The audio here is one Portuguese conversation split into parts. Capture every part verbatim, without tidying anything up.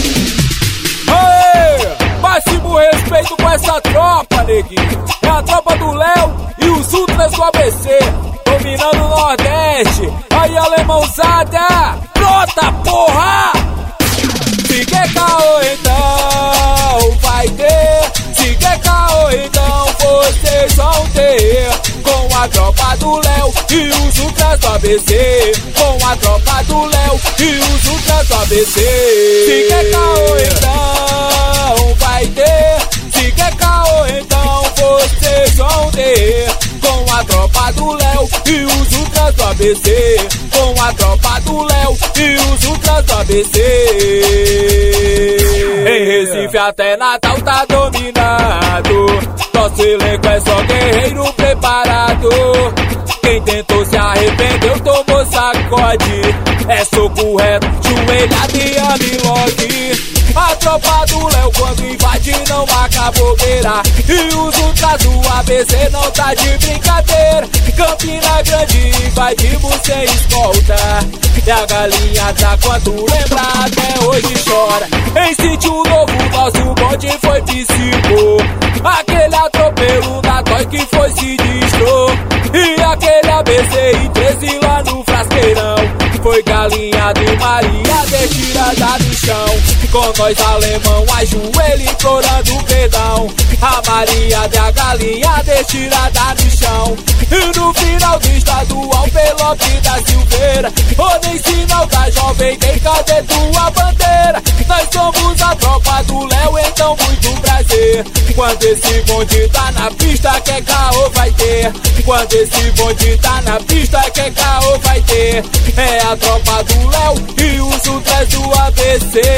Máximo respeito com essa tropa, neguinho. É a tropa do Léo e os ultras do A B C, dominando o Nordeste. Aí, alemãozada, brota, porra! Se quer caô, então vai ter. Se quer caô, então vocês vão ter. Com a tropa do Léo e os ultras do A B C. Com a tropa do Léo e os ultras do A B C. Se quer caô, então vai ter. Se quer caô, então vocês vão ter. Com a tropa do Léo e os ultras do A B C. Com a tropa do Léo e os ultras do A B C. Em Recife até Natal tá dominado. Nosso elenco é só guerreiro preparado. Quem tentou se arrependeu, tomou sacode. É soco reto, joelhada e armlock. A tropa do Léo quando invade não marca bobeira. E os ultras do A B C não tá de brincadeira. Campina Grande invadimos sem escolta. E a galinha tá quando lembra até hoje chora. Em Sítio Novo nosso bonde foi psico. Aquele atropelo na Toy que foi sinistro. E aquele A B C e treze lá no Frasqueirão foi galinha de Maria destirada do chão. Com nós alemão ajoelho implorando perdão. A Maria de a galinha destirada do chão. E no final do estadual Pelote da Silveira, ou nem sinal da jovem, tem cadê tua bandeira? Nós somos a tropa do Léo, então muito prazer. Quando esse bonde tá na pista, que caô vai ter. Quando esse bonde tá na pista, que caô vai ter. É a tropa do Léo e os ultras do A B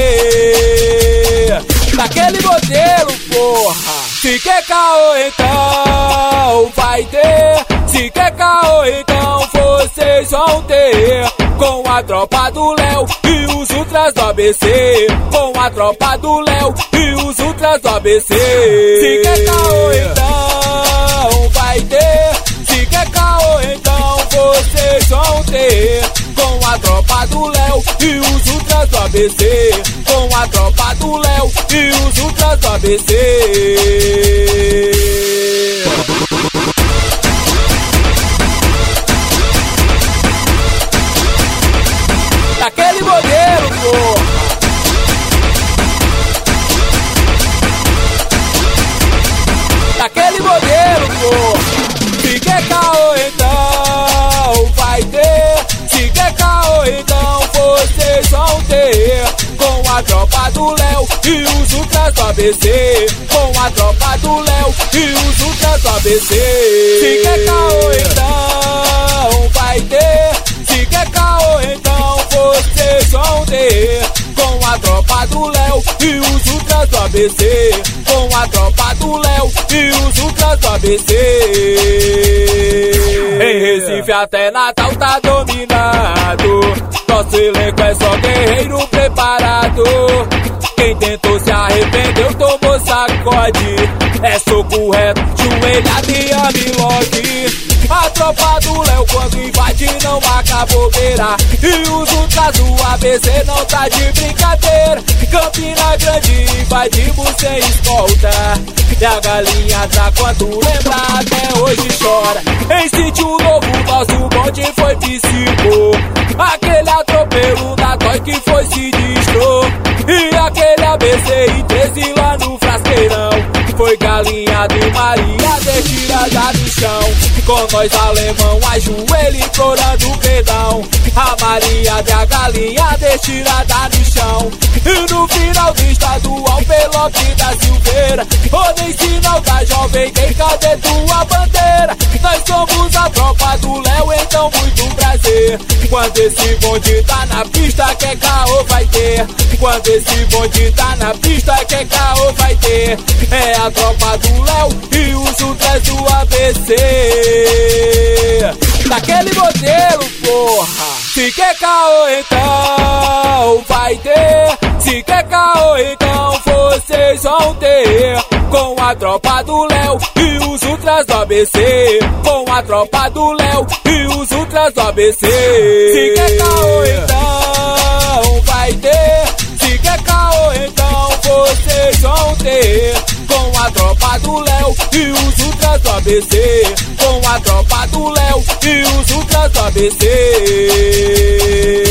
C. Daquele modelo, porra. Se quer caô, então vai ter. Se quer caô, então vocês vão ter. Com a tropa do Léo e os ultras do A B C. Com a tropa do Léo e os ultras do A B C. Se quer caô, então vai ter. Se quer caô, então vocês vão ter. Com a tropa do Léo e os ultras do A B C. Com a tropa do Léo e os ultras do A B C. Daquele modelo, pô. Daquele modelo, pô. Se quer caô, então vai ter. Se quer caô, então vocês vão ter. Com a tropa do Léo e os ultras do A B C. Com a tropa do Léo e os ultras do A B C. Se quer caô, então vai ter. Se quer caô, então vocês vão ter. Com a tropa do Léo e os ultras do A B C. Com a tropa do Léo e os ultras do A B C. Em Recife até Natal tá dominado. Nosso elenco é só guerreiro preparado. Quem tentou se arrependeu, tomou sacode. É soco reto, joelhada e armlock. A tropa do Léo quando invade não marca bobeira. E os ultras do A B C não tá de brincadeira. Campina Grande invadimos sem escolta. E a galinha tá quando lembra até hoje chora. Em Sítio Novo nosso bonde foi psico. Aquele atropelo na Toy que foi sinistro. E aquele A B C e treze lá no Frasqueirão foi galinha de Maria destirada do chão. Com nós alemão ajoelho implorando perdão. A Maria de a galinha destirada do chão. E no final do estadual Pelote da Silveira, ou nem sinal da jovem, tem cadê tua bandeira? Nós somos a tropa do Léo, então muito prazer. Quando esse bonde tá na pista, que caô vai ter. Quando esse bonde tá na pista, que caô vai ter. É a tropa do Léo e os ultras do A B C. Daquele modelo, porra. Se quer caô, então vai ter. Se quer caô, então vocês vão ter. Com a tropa do Léo e os ultras do A B C. Com a tropa do Léo e os ultras do A B C. Se quer caô, então vai ter. Se quer caô, C. Com a tropa do Léo e os ultras do A B C. Com a tropa do Léo e os ultras do A B C.